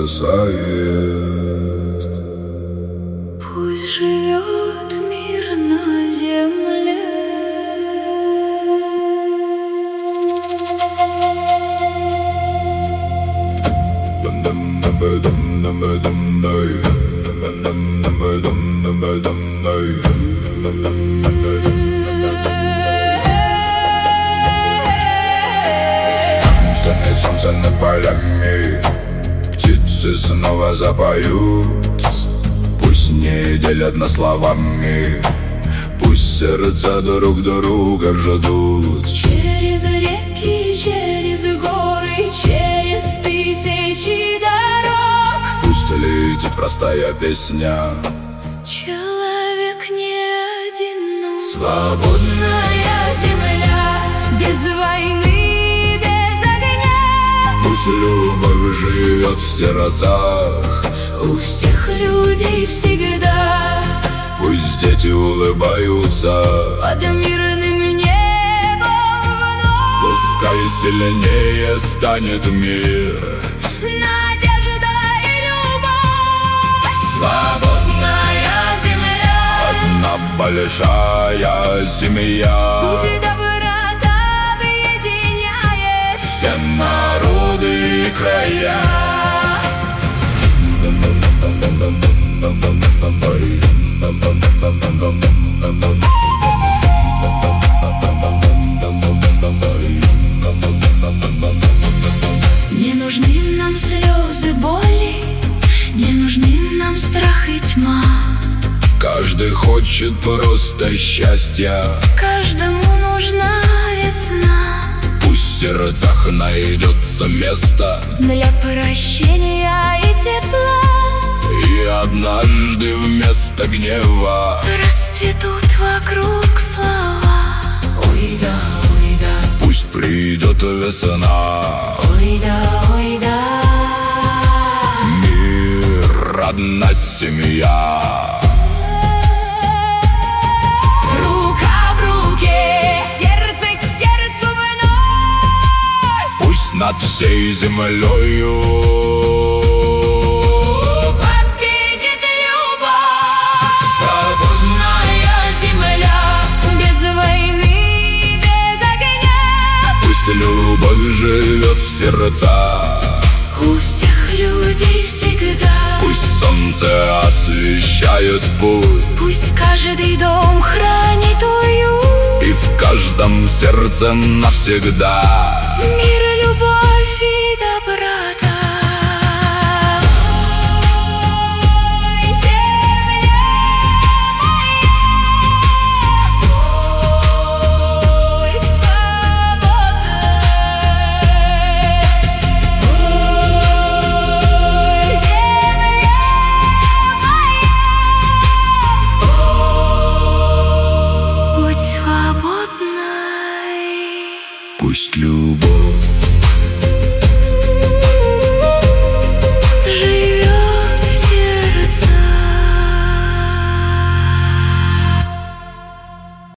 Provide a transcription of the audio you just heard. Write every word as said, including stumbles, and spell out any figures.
угасает. Пусть живет мир на земле. Станет солнце над полями, птицы снова запоют. Пусть не делят нас словами, пусть сердца друг друга ждут. Через реки, через горы, через тысячи дорог Пусть летит простая песня. человек не одинок. Свободная земля, без войны, без огня. Пусть любовь живет в сердцах, У всех людей всегда пусть дети улыбаются. под мирным небом вновь Пускай сильнее станет мир. надежда и любовь. Свободная земля, одна большая семья. пусть доброта объединяет Все народы и края. Не нужны нам слезы боли, не нужны нам страх и тьма. Каждый хочет просто счастья, Каждому нужна весна пусть в сердцах найдется место. для прощения и тепла. И однажды вместо гнева Расцветут вокруг слова. Ой да, ой да, пусть придет весна. ой да, ой да. Мир, одна семья. Рука в руке, сердце к сердцу вновь. Пусть над всей землею Победит любовь. свободная Земля, без войны, без огня. пусть любовь живет в сердцах. У всех людей всегда Пусть солнце освещает путь, пусть каждый дом хранит уют. и в каждом сердце навсегда Мир, любовь и доброта. Ой, земля моя, ой, свободная. Ой, земля моя, будь свободной. пусть любовь